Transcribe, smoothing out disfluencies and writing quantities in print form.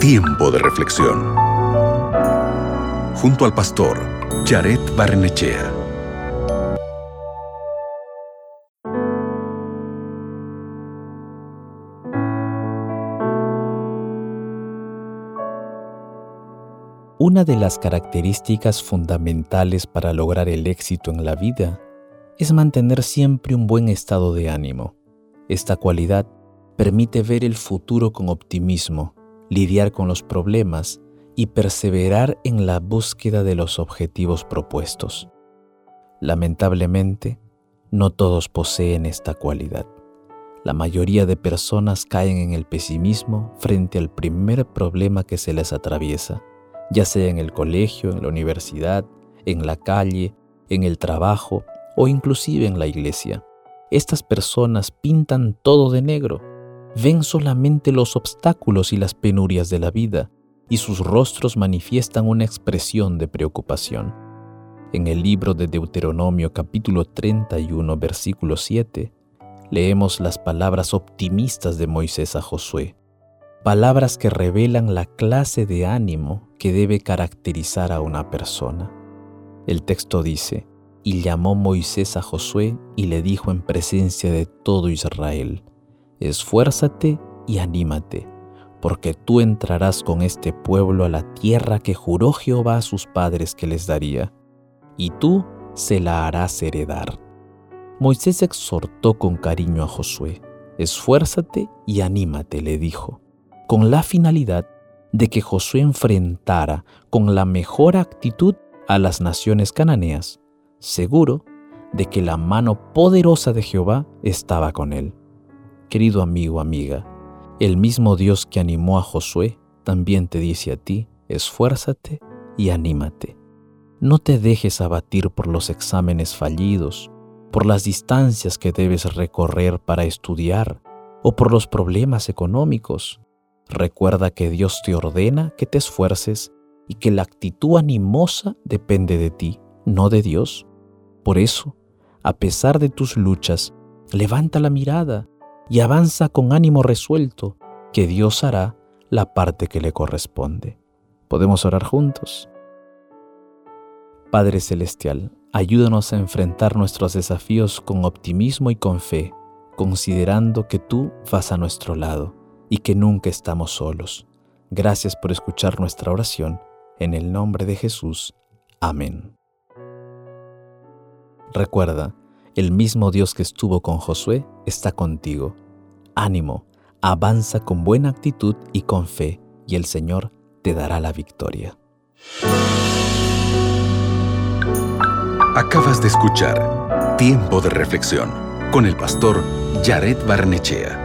Tiempo de reflexión. Junto al pastor Jared Barnechea. Una de las características fundamentales para lograr el éxito en la vida es mantener siempre un buen estado de ánimo. Esta cualidad permite ver el futuro con optimismo, lidiar con los problemas y perseverar en la búsqueda de los objetivos propuestos. Lamentablemente, no todos poseen esta cualidad. La mayoría de personas caen en el pesimismo frente al primer problema que se les atraviesa, ya sea en el colegio, en la universidad, en la calle, en el trabajo o inclusive en la iglesia. Estas personas pintan todo de negro, ven solamente los obstáculos y las penurias de la vida, y sus rostros manifiestan una expresión de preocupación. En el libro de Deuteronomio capítulo 31, versículo 7, leemos las palabras optimistas de Moisés a Josué, palabras que revelan la clase de ánimo que debe caracterizar a una persona. El texto dice: «Y llamó Moisés a Josué y le dijo en presencia de todo Israel: esfuérzate y anímate, porque tú entrarás con este pueblo a la tierra que juró Jehová a sus padres que les daría, y tú se la harás heredar». Moisés exhortó con cariño a Josué. «Esfuérzate y anímate», le dijo, con la finalidad de que Josué enfrentara con la mejor actitud a las naciones cananeas, seguro de que la mano poderosa de Jehová estaba con él. Querido amigo, amiga, el mismo Dios que animó a Josué también te dice a ti: esfuérzate y anímate. No te dejes abatir por los exámenes fallidos, por las distancias que debes recorrer para estudiar o por los problemas económicos. Recuerda que Dios te ordena que te esfuerces y que la actitud animosa depende de ti, no de Dios. Por eso, a pesar de tus luchas, levanta la mirada y avanza con ánimo resuelto, que Dios hará la parte que le corresponde. ¿Podemos orar juntos? Padre Celestial, ayúdanos a enfrentar nuestros desafíos con optimismo y con fe, considerando que tú vas a nuestro lado y que nunca estamos solos. Gracias por escuchar nuestra oración. En el nombre de Jesús. Amén. Recuerda, el mismo Dios que estuvo con Josué está contigo. Ánimo, avanza con buena actitud y con fe, y el Señor te dará la victoria. Acabas de escuchar Tiempo de Reflexión con el pastor Jared Barnechea.